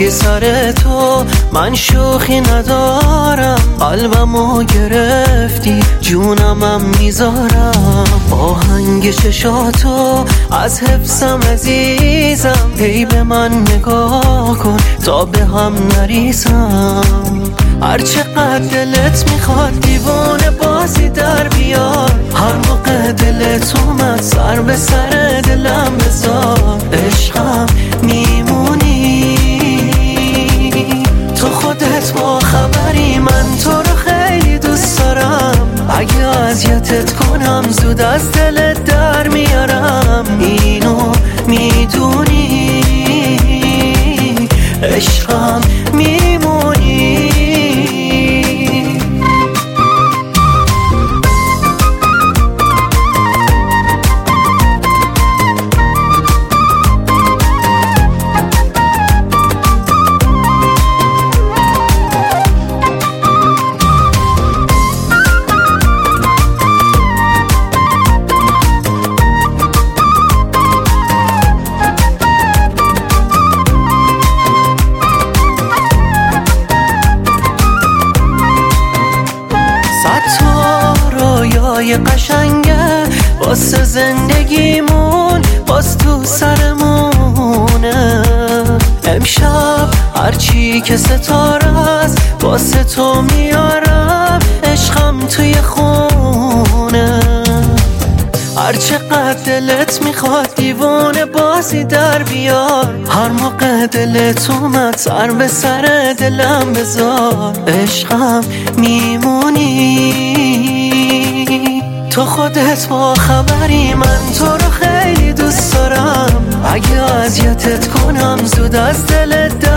بی سر تو من شوخی ندارم، قلبمو گرفتی جونمم میذارم. آهنگ چشاتو از حفظم عزیزم، هی به من نگاه کن تا به هم نریزم. هر چقدر دلت میخواد دیوانه بازی در بیار، هر موقع دلت اومد سر به سر دلم بذار. عشقم میمونی تو خودت با خبری، من تو رو خیلی دوست دارم. اگه اذیتت کنم زود از دلت در میارم، اینو میدونی عشقم میمونی. رویای قشنگه واسه زندگیمون باز تو سرمونه. امشب هرچی که ستاره است واسه تو میارم، عشقم توی خونه. هر چقدر دلت میخواد دیوانه بازی در بیار، هر موقع دلت اومد سر به سر دلم بذار. عشقم میمونی تو خودت با خبری، من تو رو خیلی دوست دارم. اگه اذیتت کنم زود از دلت